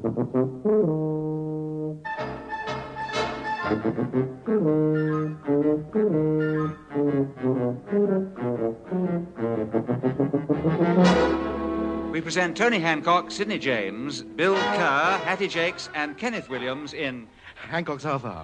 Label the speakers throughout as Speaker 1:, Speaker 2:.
Speaker 1: We present Tony Hancock, Sidney James, Bill Kerr, Hattie Jakes, and Kenneth Williams in
Speaker 2: Hancock's Half Hour.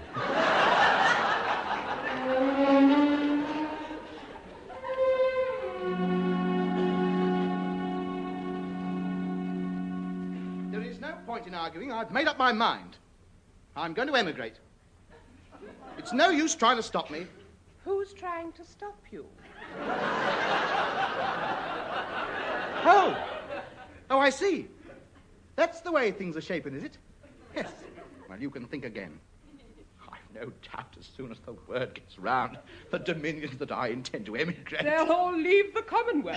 Speaker 2: There is no point in arguing. I've made up my mind. I'm going to emigrate. It's no use trying to stop me.
Speaker 3: Who's trying to stop you?
Speaker 2: Oh, I see. That's the way things are shaping, is it? Yes. Well, you can think again. I've no doubt as soon as the word gets round, the dominions that I intend to emigrate...
Speaker 3: They'll all leave the Commonwealth.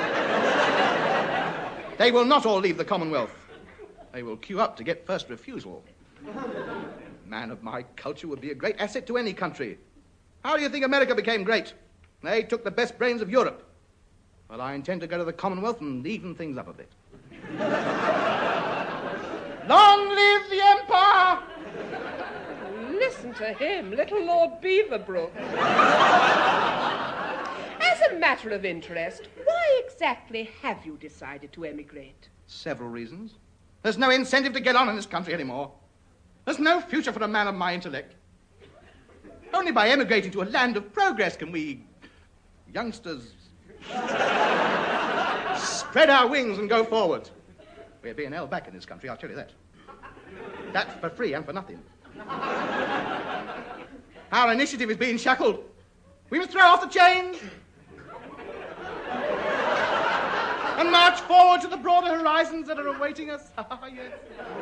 Speaker 2: They will not all leave the Commonwealth. They will queue up to get first refusal. A man of my culture would be a great asset to any country. How do you think America became great? They took the best brains of Europe. Well, I intend to go to the Commonwealth and even things up a bit. Long live the Empire!
Speaker 3: Listen to him, little Lord Beaverbrook. As a matter of interest, why exactly have you decided to emigrate?
Speaker 2: Several reasons. There's no incentive to get on in this country anymore. There's no future for a man of my intellect. Only by emigrating to a land of progress can we youngsters spread our wings and go forward. We're being held back in this country, I'll tell you that. That's for free and for nothing. Our initiative is being shackled. We must throw off the chains and march forward to the broader horizons that are awaiting us. Yes.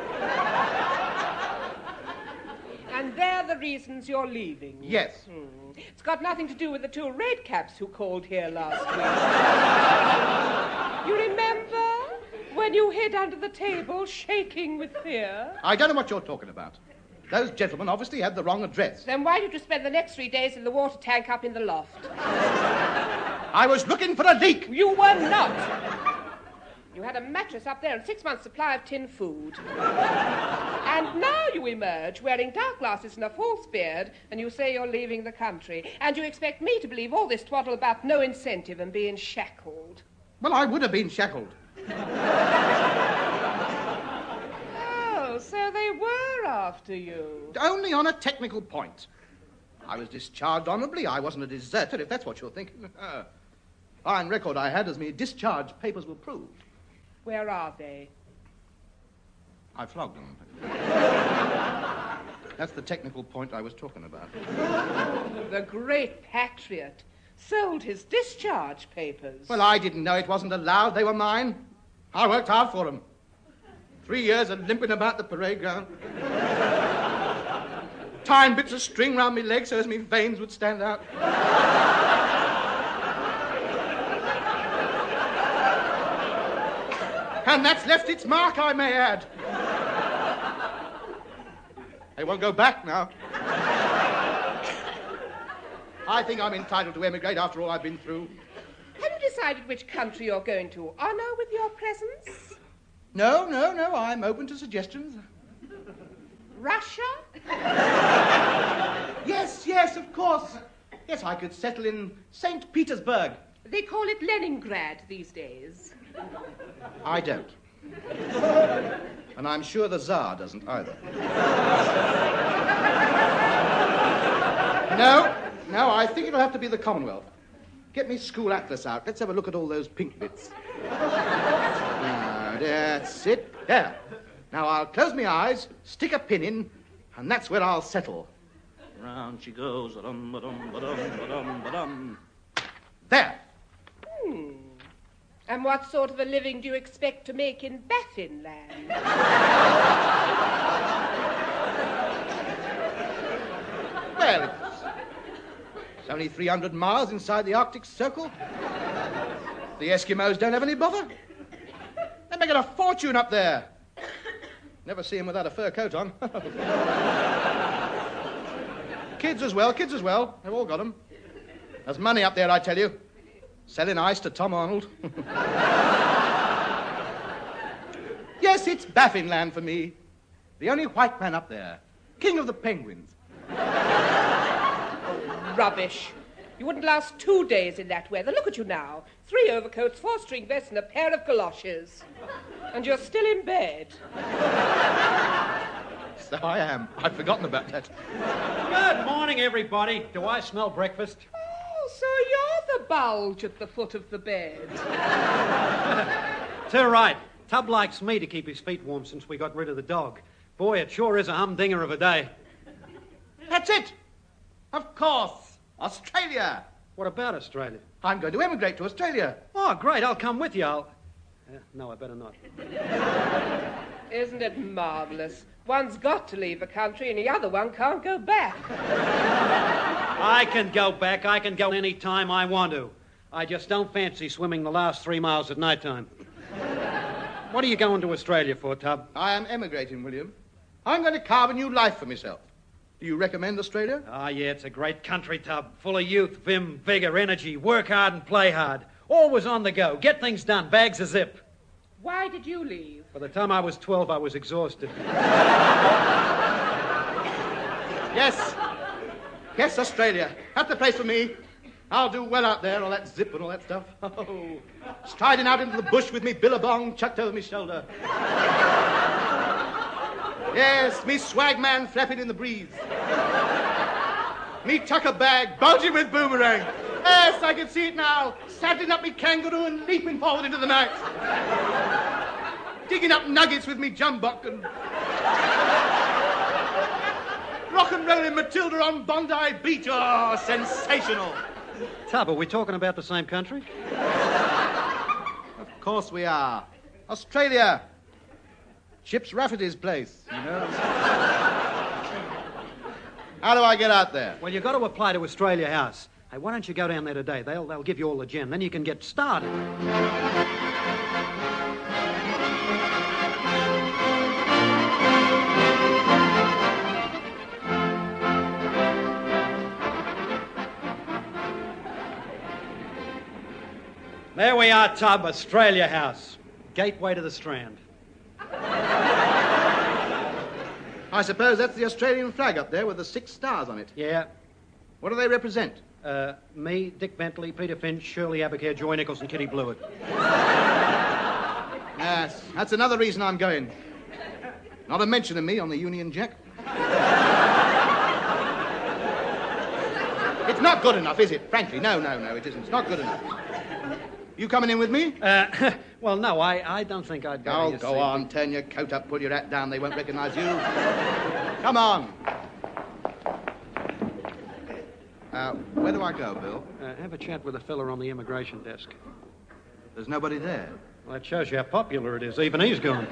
Speaker 3: And they're the reasons you're leaving?
Speaker 2: Yes.
Speaker 3: It's got nothing to do with the two redcaps who called here last week. You remember when you hid under the table, shaking with fear?
Speaker 2: I don't know what you're talking about. Those gentlemen obviously had the wrong address.
Speaker 3: Then why did you spend the next 3 days in the water tank up in the loft?
Speaker 2: I was looking for a leak.
Speaker 3: You were not. You had a mattress up there and 6 months' supply of tin food. And now you emerge wearing dark glasses and a false beard, and you say you're leaving the country. And you expect me to believe all this twaddle about no incentive and being shackled.
Speaker 2: Well, I would have been shackled.
Speaker 3: Oh, so they were after you.
Speaker 2: Only on a technical point. I was discharged honourably. I wasn't a deserter, if that's what you're thinking. Fine record I had, as my discharge papers will prove.
Speaker 3: Where are they?
Speaker 2: I flogged them. That's the technical point I was talking about.
Speaker 3: The great patriot sold his discharge papers.
Speaker 2: Well, I didn't know it wasn't allowed. They were mine. I worked hard for them. 3 years of limping about the parade ground. Tying bits of string round my legs so as my veins would stand out. And that's left its mark, I may add. They won't go back now. I think I'm entitled to emigrate after all I've been through.
Speaker 3: Have you decided which country you're going to honour with your presence?
Speaker 2: No. I'm open to suggestions.
Speaker 3: Russia?
Speaker 2: Yes, of course. Yes, I could settle in St. Petersburg.
Speaker 3: They call it Leningrad these days.
Speaker 2: I don't. And I'm sure the Tsar doesn't either. No, I think it'll have to be the Commonwealth. Get me school atlas out. Let's have a look at all those pink bits. Now, that's it. There. Now, I'll close my eyes, stick a pin in, and that's where I'll settle. Round she goes. Ba-dum, ba-dum, ba-dum, ba-dum, ba-dum. There.
Speaker 3: And what sort of a living do you expect to make in Baffinland?
Speaker 2: Well, it's only 300 miles inside the Arctic Circle. The Eskimos don't have any bother. They're making a fortune up there. Never see them without a fur coat on. Kids as well. They've all got them. There's money up there, I tell you. Selling ice to Tom Arnold. Yes, it's Baffinland for me. The only white man up there. King of the penguins.
Speaker 3: Rubbish. You wouldn't last 2 days in that weather. Look at you now. 3 overcoats, 4-string vests, and a pair of galoshes. And you're still in bed.
Speaker 2: So I am. I'd forgotten about that.
Speaker 4: Good morning, everybody. Do I smell breakfast?
Speaker 3: Oh, so you're the bulge at the foot of the bed.
Speaker 4: Too right. Tub likes me to keep his feet warm since we got rid of the dog. Boy, it sure is a humdinger of a day.
Speaker 2: That's it. Of course. Australia.
Speaker 4: What about Australia?
Speaker 2: I'm going to emigrate to Australia.
Speaker 4: Oh, great. I'll come with you. No, I better not.
Speaker 3: Isn't it marvellous? One's got to leave a country and the other one can't go back.
Speaker 4: I can go back. I can go any time I want to. I just don't fancy swimming the last 3 miles at night time. What are you going to Australia for, Tub?
Speaker 2: I am emigrating, William. I'm going to carve a new life for myself. Do you recommend Australia?
Speaker 4: Ah, yeah, it's a great country, Tub. Full of youth, vim, vigour, energy. Work hard and play hard. Always on the go. Get things done. Bags a zip.
Speaker 3: Why did you leave?
Speaker 4: By the time I was 12, I was exhausted.
Speaker 2: Yes. Yes, Australia. That's the place for me. I'll do well out there, all that zip and all that stuff. Oh, striding out into the bush with me billabong chucked over my shoulder. Yes, me swag man flapping in the breeze. Me tucker bag bulging with boomerang. Yes, I can see it now. Saddling up me kangaroo and leaping forward into the night. Digging up nuggets with me jumbuck and... rock and rolling Matilda on Bondi Beach. Oh, sensational.
Speaker 4: Tub, are we talking about the same country?
Speaker 2: Of course we are. Australia. Chips Rafferty's place, you know. How do I get out there?
Speaker 4: Well, you've got to apply to Australia House. Hey, why don't you go down there today? They'll give you all the gin. Then you can get started. There we are, Tub, Australia House. Gateway to the Strand.
Speaker 2: I suppose that's the Australian flag up there with the 6 stars on it.
Speaker 4: Yeah.
Speaker 2: What do they represent?
Speaker 4: Me, Dick Bentley, Peter Finch, Shirley Abigail, Joy Nichols, and Kitty Blewett.
Speaker 2: Yes, that's another reason I'm going. Not a mention of me on the Union Jack. It's not good enough, is it? Frankly, no, it isn't. It's not good enough. You coming in with me?
Speaker 4: Well, no, I don't think I'd go.
Speaker 2: Oh, go on, turn your coat up, pull your hat down. They won't recognize you. Come on. Where do I go, Bill?
Speaker 4: Have a chat with a fella on the immigration desk.
Speaker 2: There's nobody there.
Speaker 4: Well, that shows you how popular it is. Even he's gone.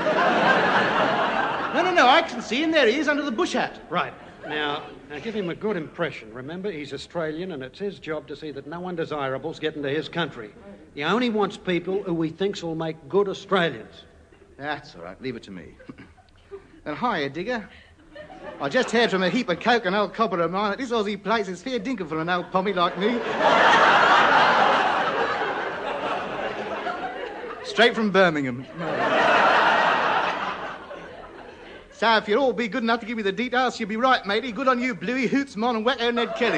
Speaker 2: No, I can see him. There he is, under the bush hat.
Speaker 4: Right. Now, give him a good impression. Remember, he's Australian, and it's his job to see that no undesirables get into his country. He only wants people who he thinks will make good Australians.
Speaker 2: That's all right. Leave it to me. And hiya, digger. I just heard from a heap of coke an old copper of mine that this Aussie place is fair dinkum for an old pommy like me. Straight from Birmingham. So if you'll all be good enough to give me the details, you'll be right, matey. Good on you, Bluey, Hoots, Mon, and Wacko Ned Kelly.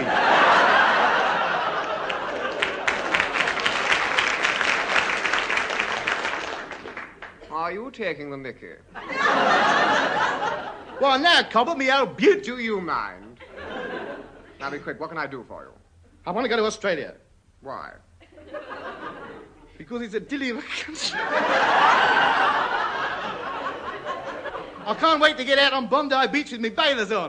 Speaker 5: Are you taking the mickey?
Speaker 2: Why, now, cobble, me old beaut.
Speaker 5: Do you mind? Now be quick, what can I do for you?
Speaker 2: I want to go to Australia.
Speaker 5: Why?
Speaker 2: Because it's a dilly of a country. I can't wait to get out on Bondi Beach with me bathers on.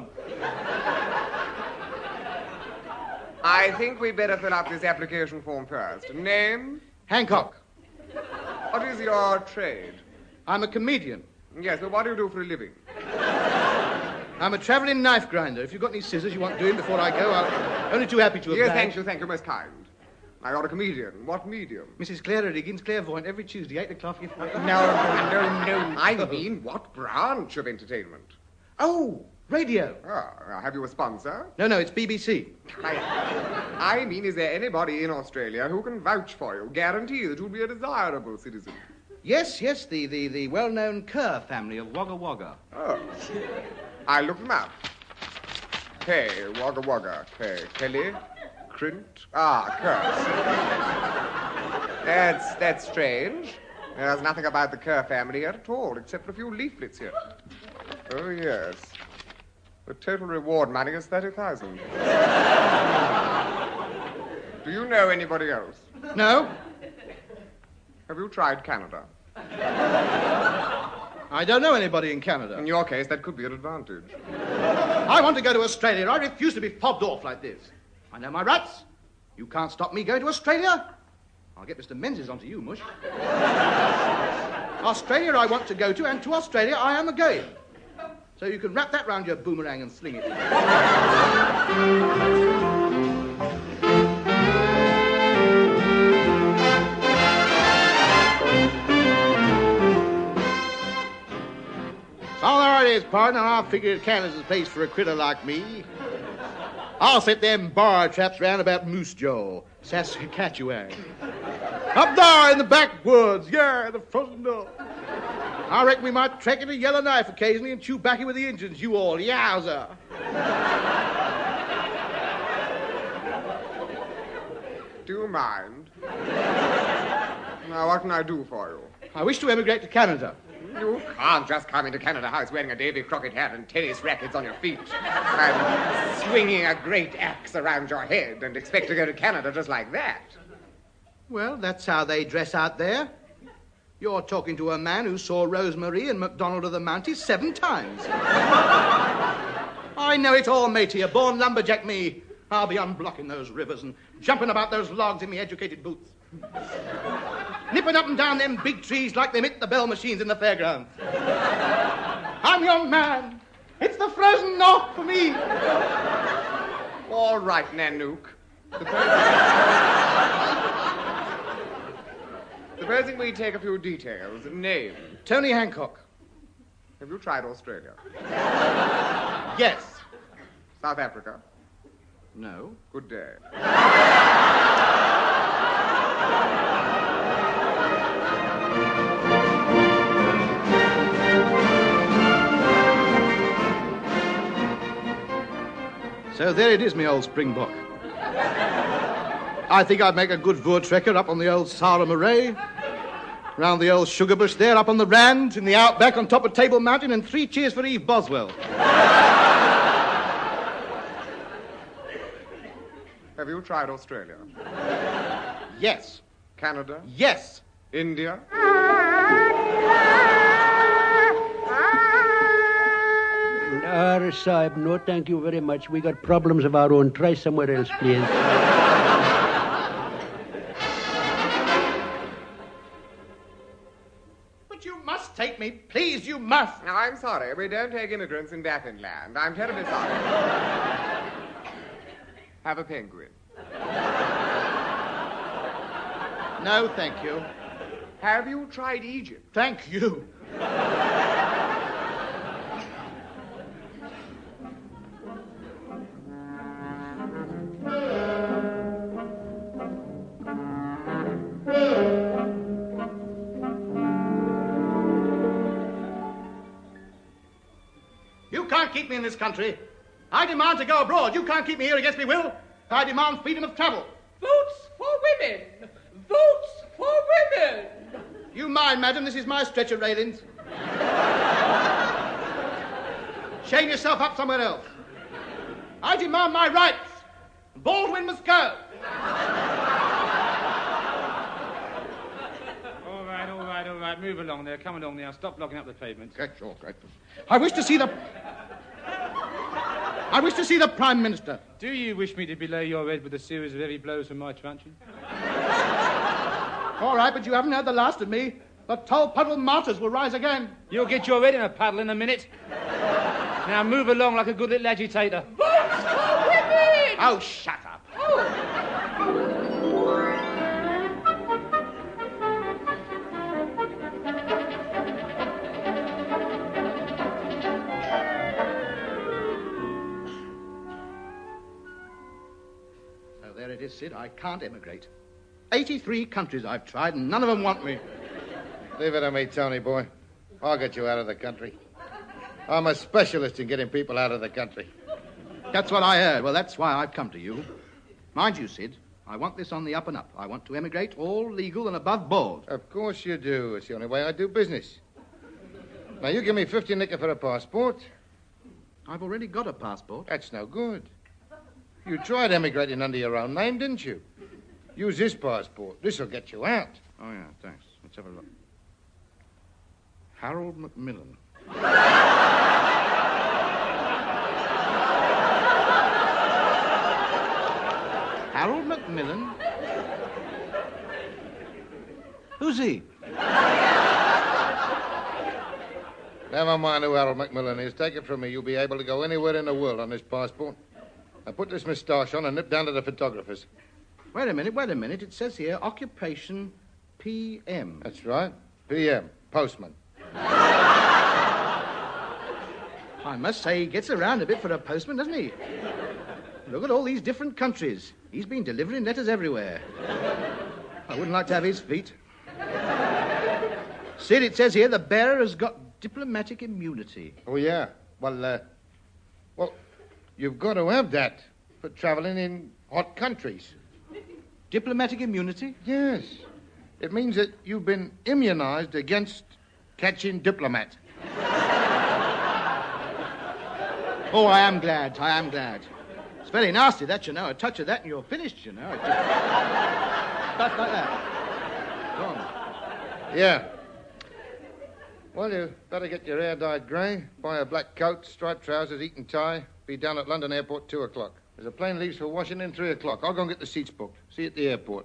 Speaker 5: I think we'd better fill out this application form first. Name?
Speaker 2: Hancock.
Speaker 5: What is your trade?
Speaker 2: I'm a comedian.
Speaker 5: Yes, but what do you do for a living?
Speaker 2: I'm a travelling knife grinder. If you've got any scissors you want doing before I go, I'm only too happy to oblige.
Speaker 5: Yes, thank you, most kind. Now, you're a comedian. What medium?
Speaker 2: Mrs. Clara Diggins, clairvoyant, every Tuesday, 8 o'clock.
Speaker 5: No. I mean, what branch of entertainment?
Speaker 2: Oh, radio.
Speaker 5: Ah, have you a sponsor?
Speaker 2: No, it's BBC.
Speaker 5: I mean, is there anybody in Australia who can vouch for you, guarantee that you'll be a desirable citizen?
Speaker 2: Yes, the well-known Kerr family of Wagga Wagga.
Speaker 5: Oh. I'll look them up. Kay, Wagga Wagga. Kay, Kelly, Crint. Kerr. That's strange. There's nothing about the Kerr family here at all, except for a few leaflets here. Oh, yes. The total reward money is 30,000. Do you know anybody else?
Speaker 2: No.
Speaker 5: Have you tried Canada?
Speaker 2: I don't know anybody in Canada.
Speaker 5: In your case, that could be an advantage.
Speaker 2: I want to go to Australia. I refuse to be fobbed off like this. I know my rights. You can't stop me going to Australia. I'll get Mr. Menzies onto you, Mush. Australia I want to go to, and to Australia I am a-going. So you can wrap that round your boomerang and sling it. So there it is, partner. I figured Canada's a place for a critter like me. I'll set them bar traps round about Moose Jaw, Saskatchewan. Up there in the backwoods, yeah, the frozen north. I reckon we might trek in a yellow knife occasionally and chew backy with the Injuns, you all. Yowza.
Speaker 5: Do you mind? Now, what can I do for you?
Speaker 2: I wish to emigrate to Canada.
Speaker 5: You can't just come into Canada House wearing a Davy Crockett hat and tennis rackets on your feet and swinging a great axe around your head and expect to go to Canada just like that.
Speaker 2: Well, that's how they dress out there. You're talking to a man who saw Rosemarie and MacDonald of the Mounties 7 times. I know it all, matey. A born lumberjack me. I'll be unblocking those rivers and jumping about those logs in me educated boots. Nipping up and down them big trees like they hit the bell machines in the fairgrounds. I'm young man. It's the frozen north for me.
Speaker 5: All right, Nanook. Supposing we take a few details. Name.
Speaker 2: Tony Hancock.
Speaker 5: Have you tried Australia?
Speaker 2: Yes.
Speaker 5: South Africa?
Speaker 2: No.
Speaker 5: Good day.
Speaker 2: So there it is, me old springbok. I think I'd make a good Voortrekker up on the old Sarah Murray, round the old sugar bush there, up on the Rand, in the outback on top of Table Mountain, and 3 cheers for Eve Boswell.
Speaker 5: Have you tried Australia?
Speaker 2: Yes.
Speaker 5: Canada?
Speaker 2: Yes.
Speaker 5: India?
Speaker 6: Sahib, no thank you very much. We got problems of our own. Try somewhere else, please.
Speaker 2: But you must take me. Please, you must.
Speaker 5: Now, I'm sorry. We don't take immigrants in Baffinland. I'm terribly sorry. Have a penguin.
Speaker 2: No, thank you.
Speaker 5: Have you tried Egypt?
Speaker 2: Thank you. You can't keep me in this country. I demand to go abroad. You can't keep me here against me will. I demand freedom of travel.
Speaker 3: Votes for women! Votes for women!
Speaker 2: You mind, madam, this is my stretcher railings. Chain yourself up somewhere else. I demand my rights. Baldwin must go.
Speaker 7: All right. Move along there. Come along now. Stop blocking up the pavement.
Speaker 2: Sure. I wish to see the Prime Minister.
Speaker 7: Do you wish me to belay your head with a series of heavy blows from my truncheon?
Speaker 2: All right, but you haven't had the last of me. The Tolpuddle martyrs will rise again.
Speaker 7: You'll get your head in a puddle in a minute. Now move along like a good little agitator.
Speaker 3: Votes for women!
Speaker 2: Oh, shut up. So there it is, Sid. I can't emigrate. 83 countries I've tried, and none of them want me.
Speaker 8: Leave it to me, Tony boy. I'll get you out of the country. I'm a specialist in getting people out of the country.
Speaker 2: That's what I heard. Well, that's why I've come to you. Mind you, Sid, I want this on the up and up. I want to emigrate all legal and above board.
Speaker 8: Of course you do. It's the only way I do business. Now, you give me 50 nicker for a passport.
Speaker 2: I've already got a passport.
Speaker 8: That's no good. You tried emigrating under your own name, didn't you? Use this passport. This'll get you out.
Speaker 2: Oh, yeah, thanks. Let's have a look. Harold Macmillan. Harold Macmillan? Who's he?
Speaker 8: Never mind who Harold Macmillan is. Take it from me. You'll be able to go anywhere in the world on this passport. Now put this moustache on and nip down to the photographers.
Speaker 2: Wait a minute. It says here, occupation PM.
Speaker 8: That's right. PM. Postman.
Speaker 2: I must say, he gets around a bit for a postman, doesn't he? Look at all these different countries. He's been delivering letters everywhere. I wouldn't like to have his feet. Sid, it says here the bearer has got diplomatic immunity.
Speaker 8: Oh, yeah. Well, you've got to have that for traveling in hot countries.
Speaker 2: Diplomatic immunity?
Speaker 8: Yes. It means that you've been immunized against catching diplomat.
Speaker 2: Oh, I am glad. It's very nasty, that, you know. A touch of that and you're finished, you know. Stuff like that. Go on.
Speaker 8: Yeah. Well, you better get your hair dyed grey, buy a black coat, striped trousers, Eton tie, be down at London Airport 2 o'clock. There's a plane leaves for Washington 3 o'clock. I'll go and get the seats booked. See you at the airport.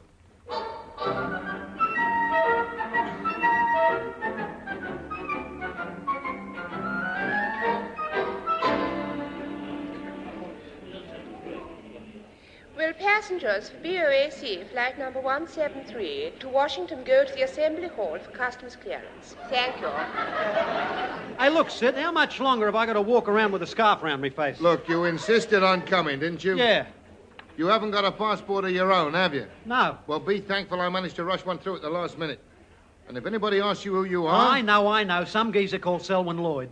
Speaker 9: Will passengers for BOAC flight number 173 to Washington go to the Assembly Hall for customs clearance? Thank you.
Speaker 4: Hey, look, Sid, how much longer have I got to walk around with a scarf around my face?
Speaker 8: Look, you insisted on coming, didn't you?
Speaker 4: Yeah.
Speaker 8: You haven't got a passport of your own, have you?
Speaker 4: No.
Speaker 8: Well, be thankful I managed to rush one through at the last minute. And if anybody asks you who you are...
Speaker 4: I know. Some geezer called Selwyn Lloyd.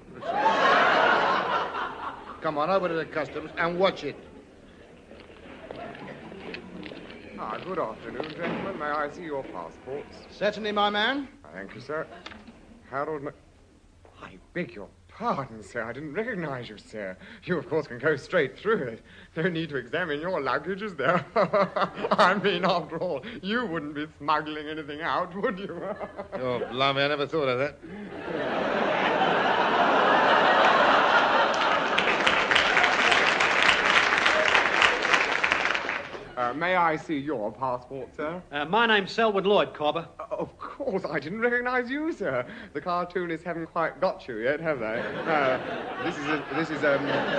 Speaker 8: Come on, over to the customs and watch it.
Speaker 5: Good afternoon, gentlemen. May I see your passports?
Speaker 2: Certainly, my man.
Speaker 5: Thank you, sir. Harold I beg your pardon, sir. I didn't recognize you, sir. You, of course, can go straight through it. No need to examine your luggage, is there? I mean, after all, you wouldn't be smuggling anything out, would you?
Speaker 8: Oh, blimey, I never thought of that.
Speaker 5: May I see your passport, sir?
Speaker 4: My name's Selwyn Lloyd, Cobber.
Speaker 5: Of course, I didn't recognize you, sir. The cartoonists haven't quite got you yet, have they? This is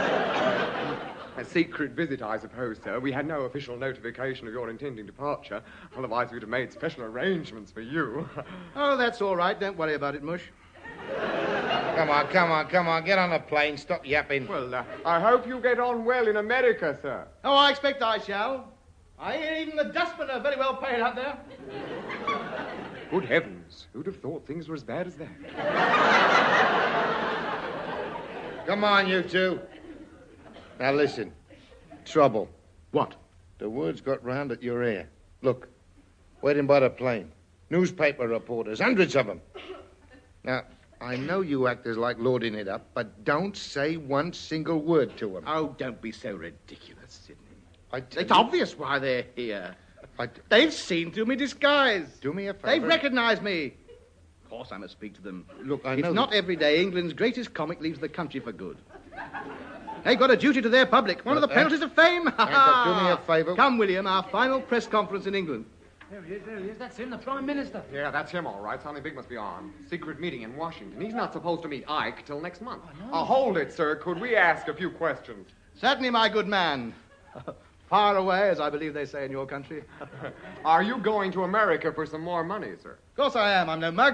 Speaker 5: a secret visit, I suppose, sir. We had no official notification of your intending departure. Otherwise, we'd have made special arrangements for you.
Speaker 2: Oh, that's all right. Don't worry about it, Mush.
Speaker 8: Come on. Get on the plane. Stop yapping.
Speaker 5: Well, I hope you get on well in America, sir.
Speaker 2: Oh, I expect I shall. I hear even the dustmen are very well paid out there.
Speaker 5: Good heavens. Who'd have thought things were as bad as that?
Speaker 8: Come on, you two. Now, listen. Trouble.
Speaker 2: What?
Speaker 8: The word's got round at your ear. Look, waiting by the plane. Newspaper reporters, hundreds of them. Now, I know you actors like lording it up, but don't say one single word to them.
Speaker 2: Oh, don't be so ridiculous, Sidney.
Speaker 8: It's
Speaker 2: obvious why they're here. They've seen through me disguise.
Speaker 8: Do me a favor.
Speaker 2: They've recognized me. Of course I must speak to them.
Speaker 8: Look, I know...
Speaker 2: It's not every day England's greatest comic leaves the country for good. They've got a duty to their public. One of the penalties of fame.
Speaker 8: Do me a favor.
Speaker 2: Come, William, our final press conference in England.
Speaker 7: There he is. That's him, the Prime Minister.
Speaker 5: Yeah, that's him, all right. Something big must be on. Secret meeting in Washington. He's not supposed to meet Ike till next month.
Speaker 7: Oh, no.
Speaker 5: Hold it, sir. Could we ask a few questions?
Speaker 2: Certainly, my good man. Far away, as I believe they say in your country.
Speaker 5: Are you going to America for some more money, sir?
Speaker 2: Of course I am. I'm no mug.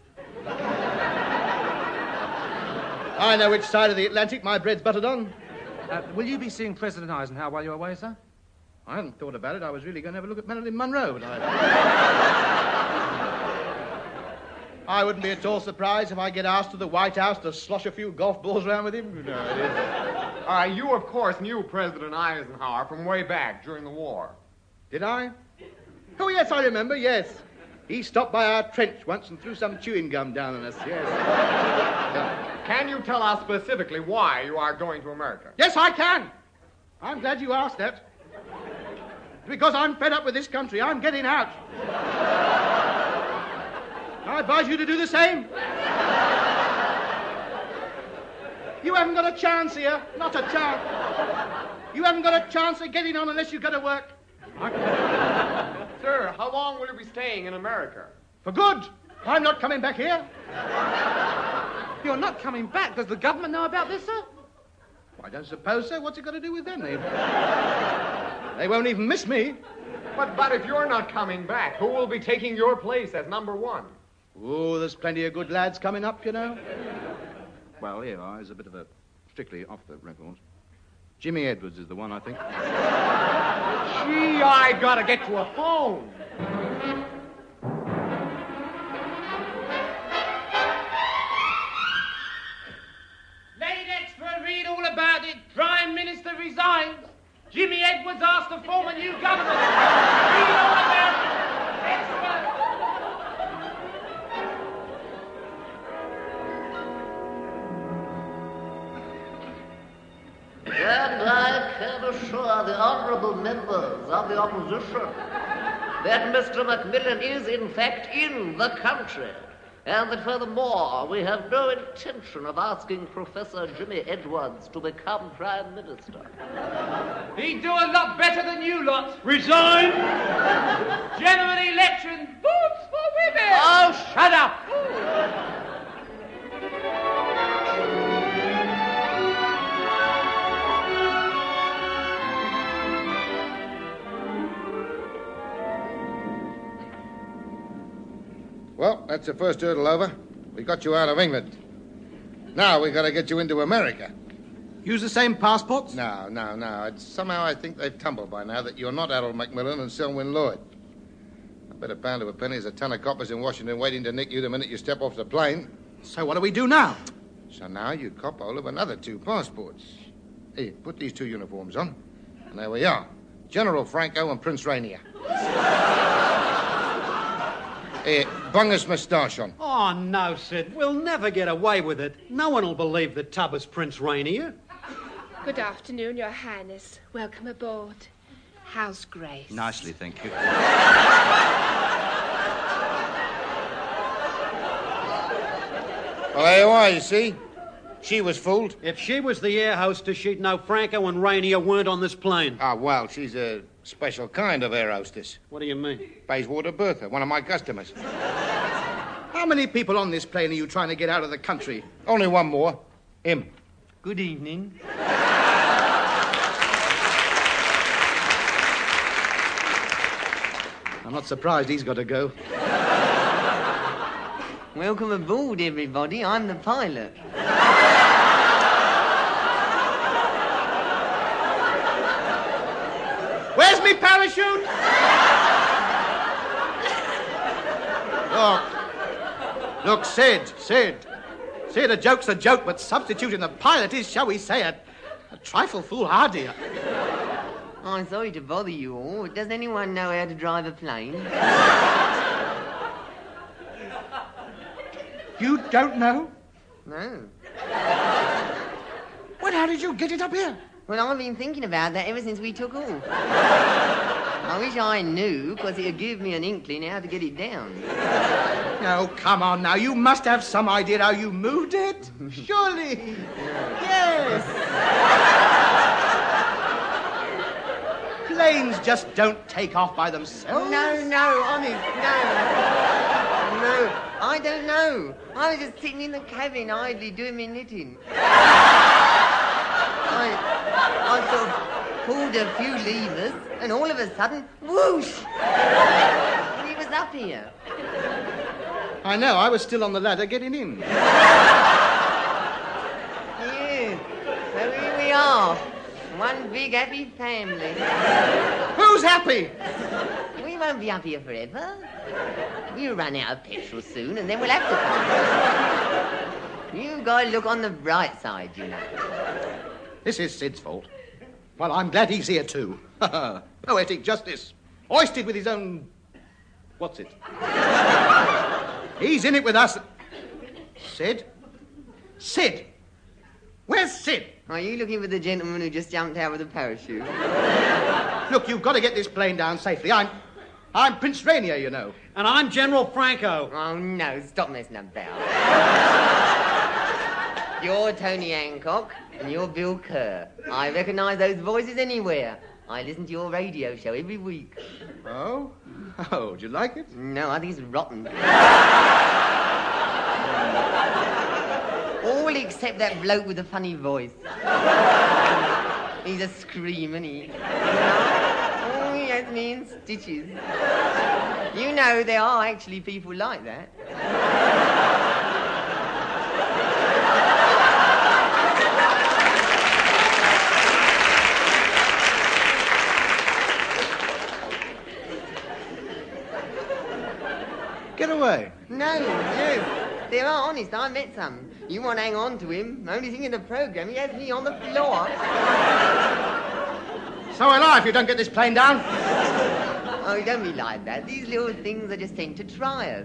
Speaker 2: I know which side of the Atlantic my bread's buttered on.
Speaker 7: Will you be seeing President Eisenhower while you're away, sir?
Speaker 2: I hadn't thought about it. I was really going to have a look at Marilyn Monroe, but I wouldn't be at all surprised if I get asked to the White House to slosh a few golf balls around with him. No, it is.
Speaker 5: You, of course, knew President Eisenhower from way back during the war.
Speaker 2: Did I? Oh, yes, I remember, yes. He stopped by our trench once and threw some chewing gum down on us, yes.
Speaker 5: Can you tell us specifically why you are going to America?
Speaker 2: Yes, I can. I'm glad you asked that. Because I'm fed up with this country. I'm getting out. I advise you to do the same. You haven't got a chance here. Not a chance. You haven't got a chance of getting on unless you go to work.
Speaker 5: Sir, how long will you be staying in America?
Speaker 2: For good. I'm not coming back here.
Speaker 7: You're not coming back. Does the government know about this, sir?
Speaker 2: I don't suppose so. What's it got to do with them? They won't even miss me.
Speaker 5: But if you're not coming back, who will be taking your place as number one?
Speaker 2: Oh, there's plenty of good lads coming up, you know. Well, here is a bit of a strictly off the record. Jimmy Edwards is the one, I think.
Speaker 5: Gee, I gotta get to a phone.
Speaker 7: Late expert, read all about it. Prime Minister resigns. Jimmy Edwards asked to form a new government. Read all about it. Expert.
Speaker 10: And I can assure the honourable members of the opposition that Mr. Macmillan is in fact in the country, and that furthermore we have no intention of asking Professor Jimmy Edwards to become Prime Minister.
Speaker 7: He'd do a lot better than you lot.
Speaker 4: Resign!
Speaker 7: General election. Boots for women.
Speaker 10: Oh,
Speaker 7: Shut up.
Speaker 8: Well, that's the first hurdle over. We got you out of England. Now we got to get you into America.
Speaker 2: Use the same passports?
Speaker 8: No. Somehow I think they've tumbled by now that you're not Harold Macmillan and Selwyn Lloyd. I bet a pound of a penny there's a ton of coppers in Washington waiting to nick you the minute you step off the plane.
Speaker 2: So what do we do now?
Speaker 8: So now you cop hold of another 2 passports. Here, put these 2 uniforms on. And there we are. General Franco and Prince Rainier. Here, bung his moustache on.
Speaker 4: Oh, no, Sid. We'll never get away with it. No one will believe that Tub is Prince Rainier.
Speaker 9: Good afternoon, Your Highness. Welcome aboard. How's Grace?
Speaker 1: Nicely, thank you.
Speaker 8: Well, there you are, you see. She was fooled.
Speaker 4: If she was the air hostess, she'd know Franco and Rainier weren't on this plane.
Speaker 8: Ah, well, she's a special kind of air hostess.
Speaker 4: What do you mean?
Speaker 8: Bayswater Bertha, one of my customers.
Speaker 2: How many people on this plane are you trying to get out of the country?
Speaker 8: Only one more. Him.
Speaker 7: Good evening.
Speaker 2: I'm not surprised he's got to go.
Speaker 11: Welcome aboard, everybody. I'm the pilot.
Speaker 2: Where's me parachute? Look, Sid, a joke's a joke, but substituting the pilot is, shall we say, a trifle foolhardy.
Speaker 11: I'm sorry to bother you all. Does anyone know how to drive a plane?
Speaker 2: You don't know?
Speaker 11: No.
Speaker 2: Well, how did you get it up here?
Speaker 11: Well, I've been thinking about that ever since we took off. I wish I knew, because it would give me an inkling how to get it down.
Speaker 2: No, come on now. You must have some idea how you moved it. Surely. Yes. Planes just don't take off by themselves.
Speaker 11: Oh, no, honest, no, I don't know. I was just sitting in the cabin idly doing my knitting. I sort of pulled a few levers, and all of a sudden, whoosh! And he was up here.
Speaker 2: I know, I was still on the ladder getting in.
Speaker 11: Yeah, so here we are. One big happy family.
Speaker 2: Who's happy?
Speaker 11: We won't be up here forever. We'll run out of petrol soon, and then we'll have to come. You've got to look on the bright side, you know.
Speaker 2: This is Sid's fault. Well, I'm glad he's here, too. Poetic justice. Hoisted with his own... What's it? He's in it with us. Sid? Sid! Where's Sid?
Speaker 11: Are you looking for the gentleman who just jumped out with a parachute?
Speaker 2: Look, you've got to get this plane down safely. I'm Prince Rainier, you know.
Speaker 4: And I'm General Franco.
Speaker 11: Oh, no, stop messing about. You're Tony Hancock, and you're Bill Kerr. I recognise those voices anywhere. I listen to your radio show every week.
Speaker 2: Oh? Oh, do you like it?
Speaker 11: No, I think it's rotten. All except that bloke with the funny voice. He's a scream, isn't he? Oh, he has me in stitches. You know, there are actually people like that.
Speaker 2: Get away.
Speaker 11: No, there are, honest. I met some. You won't hang on to him. Only thing in the programme, he has me on the floor.
Speaker 2: So will I if you don't get this plane down.
Speaker 11: Oh, don't be like that. These little things are just sent to try us.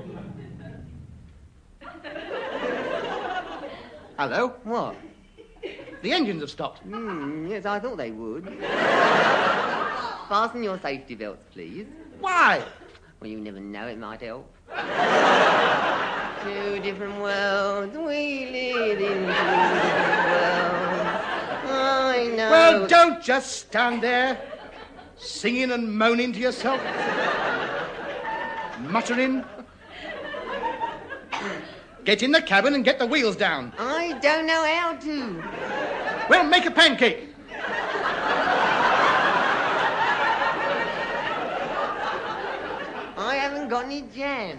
Speaker 2: Hello?
Speaker 11: What?
Speaker 2: The engines have stopped.
Speaker 11: Yes, I thought they would. Fasten your safety belts, please.
Speaker 2: Why?
Speaker 11: Well, you never know, it might help. 2 different worlds, we live in 2 different worlds. I know.
Speaker 2: Well, don't just stand there, singing and moaning to yourself. Muttering. Get in the cabin and get the wheels down.
Speaker 11: I don't know how to.
Speaker 2: Well, make a pancake.
Speaker 11: I haven't got any jam.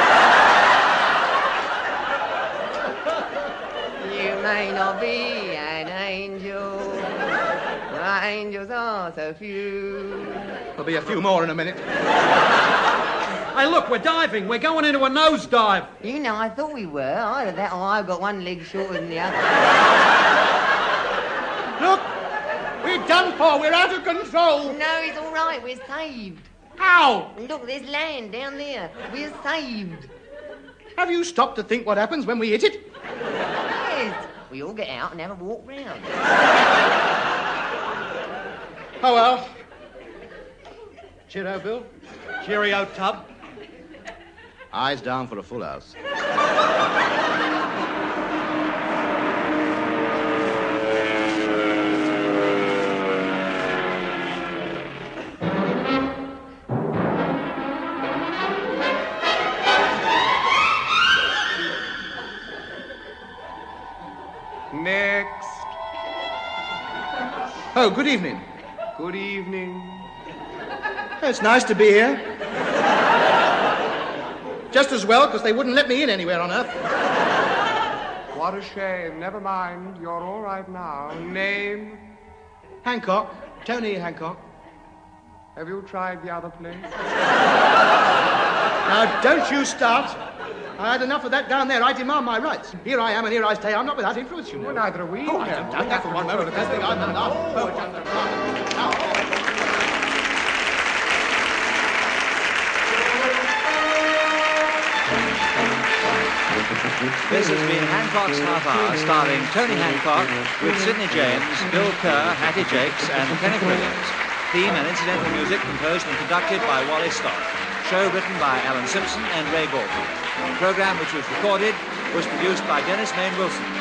Speaker 11: You may not be an angel, but angels are so few.
Speaker 2: There'll be a few more in a minute.
Speaker 4: Hey, look, we're diving. We're going into a nosedive.
Speaker 11: You know, I thought we were. Either that or I've got one leg shorter than the other.
Speaker 2: Look, we're done for. We're out of control.
Speaker 11: No, it's all right. We're saved.
Speaker 2: How?
Speaker 11: Look, there's land down there. We're saved.
Speaker 2: Have you stopped to think what happens when we hit it?
Speaker 11: Yes. We all get out and have a walk round.
Speaker 2: Oh, well. Cheerio, Bill.
Speaker 4: Cheerio, Tub.
Speaker 2: Eyes down for a full house.
Speaker 5: Next.
Speaker 2: Oh, good evening.
Speaker 5: Good evening.
Speaker 2: It's nice to be here. Just as well, because they wouldn't let me in anywhere on Earth.
Speaker 5: What a shame. Never mind. You're all right now. Name?
Speaker 2: Hancock. Tony Hancock.
Speaker 5: Have you tried the other place?
Speaker 2: Now, don't you start. I had enough of that down there. I demand my rights. Here I am and here I stay. I'm not without influence, you know.
Speaker 5: Well, neither are we.
Speaker 2: Oh, I don't doubt that for one moment. The best thing I've done enough.
Speaker 1: This has been Hancock's Half Hour, starring Tony Hancock with Sidney James, Bill Kerr, Hattie Jakes, and Kenneth Williams. Theme and incidental music composed and conducted by Wally Scott. Show written by Alan Simpson and Ray Gordon. The program, which was recorded, was produced by Dennis Main Wilson.